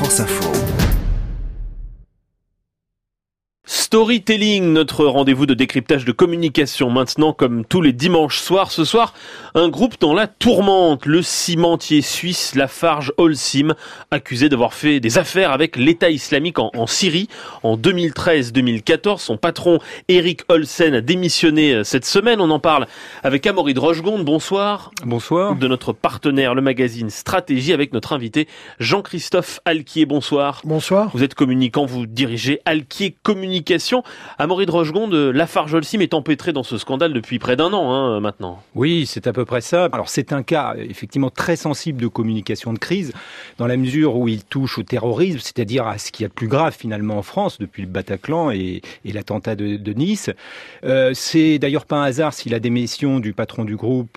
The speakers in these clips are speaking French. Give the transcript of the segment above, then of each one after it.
France Info. Storytelling, notre rendez-vous de décryptage de communication. Maintenant, comme tous les dimanches soirs, ce soir, un groupe dans la tourmente. Le cimentier suisse Lafarge Holcim, accusé d'avoir fait des affaires avec l'État islamique en Syrie en 2013-2014. Son patron, Erik Olsen, a démissionné cette semaine. On en parle avec Amaury de Rochegonde. Bonsoir. Bonsoir. De notre partenaire, le magazine Stratégie, avec notre invité Jean-Christophe Alquier. Bonsoir. Bonsoir. Vous êtes communicant, vous dirigez Alquier Communication. Amaury de Rochegonde, Lafarge Holcim est empêtré dans ce scandale depuis près d'un an maintenant. Oui, c'est à peu près ça. Alors c'est un cas effectivement très sensible de communication de crise, dans la mesure où il touche au terrorisme, c'est-à-dire à ce qu'il y a de plus grave finalement en France depuis le Bataclan et l'attentat de Nice. C'est d'ailleurs pas un hasard si la démission du patron du groupe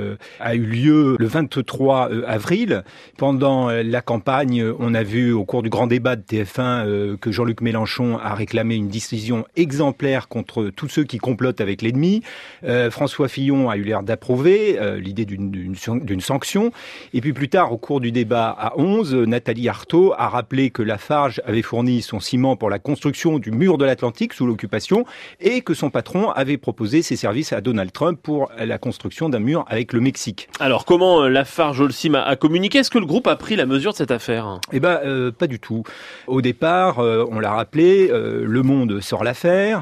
a eu lieu le 23 avril. Pendant la campagne, on a vu au cours du grand débat de TF1 que Jean-Luc Mélenchon a réclamé une décision exemplaire contre tous ceux qui complotent avec l'ennemi. François Fillon a eu l'air d'approuver l'idée d'une sanction. Et puis plus tard, au cours du débat à 11, Nathalie Arthaud a rappelé que Lafarge avait fourni son ciment pour la construction du mur de l'Atlantique sous l'occupation et que son patron avait proposé ses services à Donald Trump pour la construction d'un mur avec le Mexique. Alors comment Lafarge Holcim a communiqué ? Est-ce que le groupe a pris la mesure de cette affaire ? Pas du tout. Au départ, on l'a rappelé, Le Monde sort l'affaire.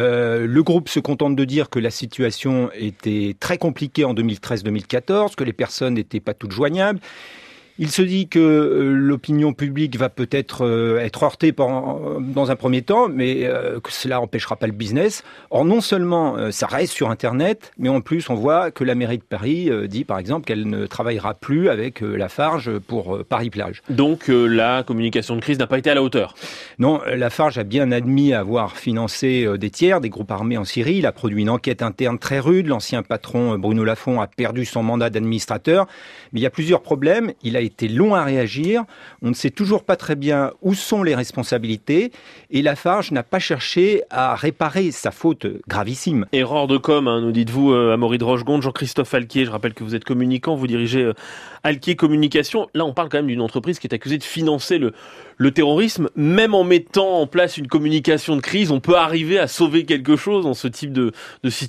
Le groupe se contente de dire que la situation était très compliquée en 2013-2014, que les personnes n'étaient pas toutes joignables. Il se dit que l'opinion publique va peut-être être heurtée dans un premier temps, mais que cela n'empêchera pas le business. Or, non seulement ça reste sur Internet, mais en plus, on voit que la mairie de Paris dit, par exemple, qu'elle ne travaillera plus avec Lafarge pour Paris-Plage. Donc, la communication de crise n'a pas été à la hauteur ? Non, Lafarge a bien admis avoir financé des tiers, des groupes armés en Syrie. Il a produit une enquête interne très rude. L'ancien patron Bruno Lafont a perdu son mandat d'administrateur. Mais il y a plusieurs problèmes. Il a été long à réagir. On ne sait toujours pas très bien où sont les responsabilités. Et Lafarge n'a pas cherché à réparer sa faute gravissime. Erreur de com, nous dites-vous, Amaury de Rochegonde. Jean-Christophe Alquier, je rappelle que vous êtes communicant, vous dirigez Alquier Communication. Là, on parle quand même d'une entreprise qui est accusée de financer le terrorisme. Même en mettant en place une communication de crise, on peut arriver à sauver quelque chose dans ce type de situation ?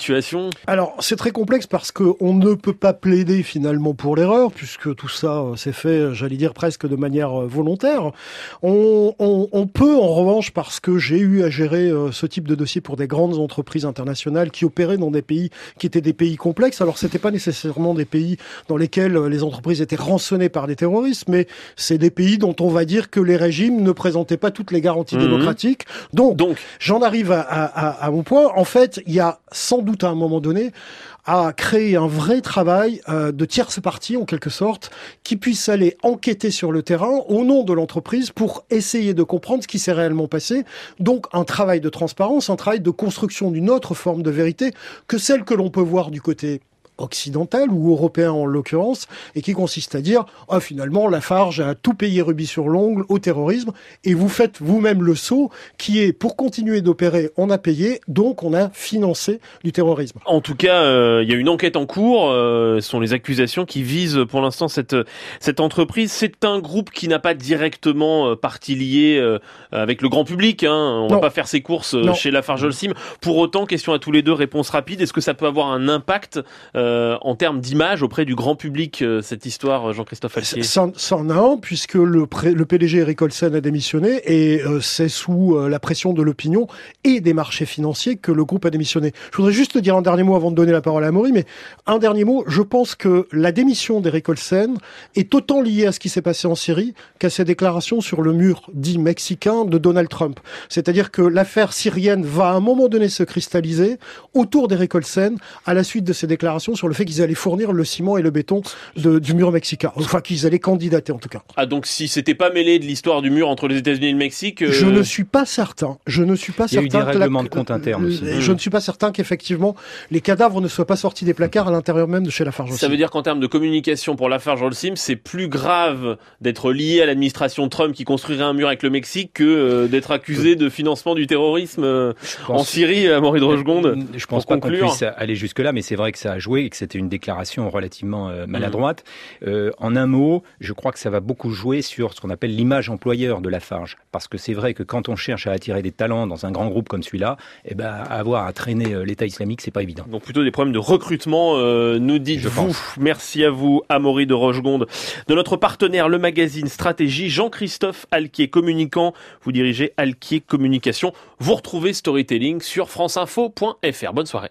Alors, c'est très complexe parce qu'on ne peut pas plaider finalement pour l'erreur, puisque tout ça s'est fait, j'allais dire, presque de manière volontaire. On peut, en revanche, parce que j'ai eu à gérer ce type de dossier pour des grandes entreprises internationales qui opéraient dans des pays qui étaient des pays complexes. Alors, c'était pas nécessairement des pays dans lesquels les entreprises étaient rançonnées par des terroristes, mais c'est des pays dont on va dire que les régimes ne présentaient pas toutes les garanties démocratiques. Donc, j'en arrive à mon point. En fait, il y a sans doute à un moment donné à créer un vrai travail de tierce partie, en quelque sorte, qui puisse aller enquêter sur le terrain au nom de l'entreprise pour essayer de comprendre ce qui s'est réellement passé. Donc, un travail de transparence, un travail de construction d'une autre forme de vérité que celle que l'on peut voir du côté occidental ou européen en l'occurrence, et qui consiste à dire finalement Lafarge a tout payé rubis sur l'ongle au terrorisme, et vous faites vous-même le saut qui est pour continuer d'opérer, on a payé, donc on a financé du terrorisme. En tout cas, il y a une enquête en cours, ce sont les accusations qui visent pour l'instant cette entreprise. C'est un groupe qui n'a pas directement partie liée avec le grand public, on va pas faire ses courses chez Lafarge Holcim. Pour autant, question à tous les deux, réponse rapide, est-ce que ça peut avoir un impact en termes d'image auprès du grand public, cette histoire, Jean-Christophe Alquier? Ça en a un, puisque le PDG Erik Olsen a démissionné, et c'est sous la pression de l'opinion et des marchés financiers que le groupe a démissionné. Je voudrais juste dire un dernier mot avant de donner la parole à Amaury, mais un dernier mot, je pense que la démission d'Erik Olsen est autant liée à ce qui s'est passé en Syrie qu'à ses déclarations sur le mur dit mexicain de Donald Trump. C'est-à-dire que l'affaire syrienne va à un moment donné se cristalliser autour d'Erik Olsen à la suite de ses déclarations sur le fait qu'ils allaient fournir le ciment et le béton du mur mexicain. Enfin, qu'ils allaient candidater, en tout cas. Ah, donc si c'était pas mêlé de l'histoire du mur entre les États-Unis et le Mexique... Je ne suis pas certain. Il y a eu des règlements de compte internes aussi. Je ne suis pas certain qu'effectivement, les cadavres ne soient pas sortis des placards à l'intérieur même de chez Lafarge Holcim. Ça veut dire qu'en termes de communication pour Lafarge Holcim, c'est plus grave d'être lié à l'administration Trump qui construirait un mur avec le Mexique que d'être accusé de financement du terrorisme en Syrie, Amaury de Rochegonde. Je pense pas qu'on puisse aller jusque-là, mais c'est vrai que ça a joué. et que c'était une déclaration relativement maladroite. En un mot, je crois que ça va beaucoup jouer sur ce qu'on appelle l'image employeur de Lafarge. Parce que c'est vrai que quand on cherche à attirer des talents dans un grand groupe comme celui-là, avoir à traîner l'État islamique, c'est pas évident. Donc plutôt des problèmes de recrutement, nous dites-vous. Merci à vous, Amaury de Rochegonde, de notre partenaire, le magazine Stratégie, Jean-Christophe Alquier, communicant. Vous dirigez Alquier Communication. Vous retrouvez Storytelling sur franceinfo.fr. Bonne soirée.